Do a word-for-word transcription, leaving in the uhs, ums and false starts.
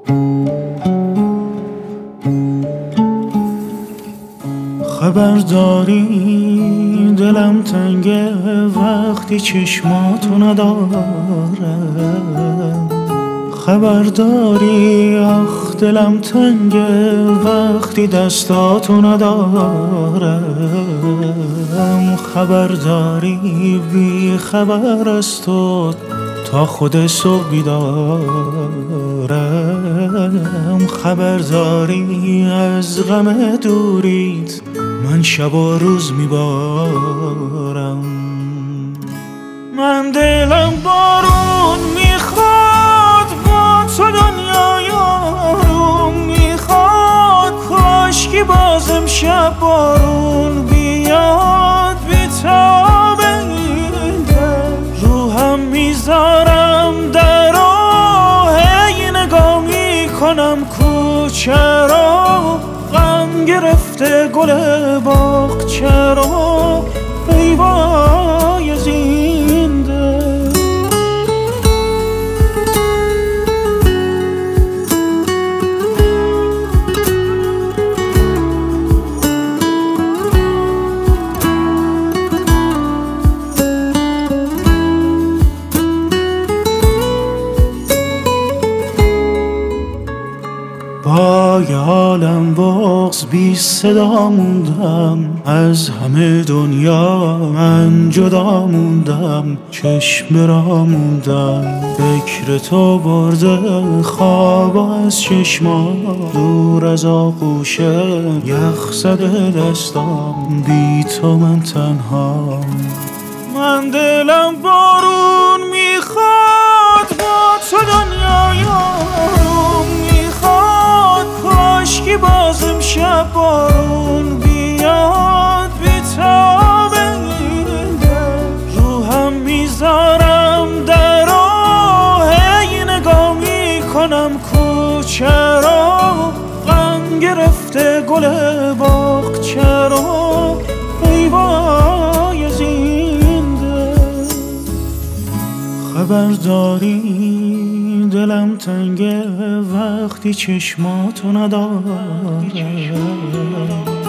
خبر داری دلم تنگه وقتی چشماتو ندارم. خبر داری آخ دلم تنگه وقتی دستاتو ندارم. خبر داری بی خبر از تو تا خود صبح بیدارم. خبر داری از غم دوریت من شب و روز میبارم. من دلم بارون میخواد با تو دنیای آروم میخواد. کاشکی باز امشب بارون بیاد بیتاب این دل. روحم میذارم در راه هی نگاه میکنم کوچه را. غم گرفته گل باغ چرا ای وای از این دل. با یه عالم بغض بی صدا موندم. از همه دنیا من جدا موندم. چشم را موندم فکر تو برده خواب از چشما. دور از آغوش یخ زده دستام بی تو من تنها. من دلم بارون میخواد با تو دنیای آروم میخواد. کاشکی باز امشب بارون بیاد بیتاب این دل. روحم میذارم در راه هی نگاه میکنم کوچه را. غم گرفته گل باغ چرا ای وای از این دل. خبر داری دلم تنگه وقتی چشماتو ندارم.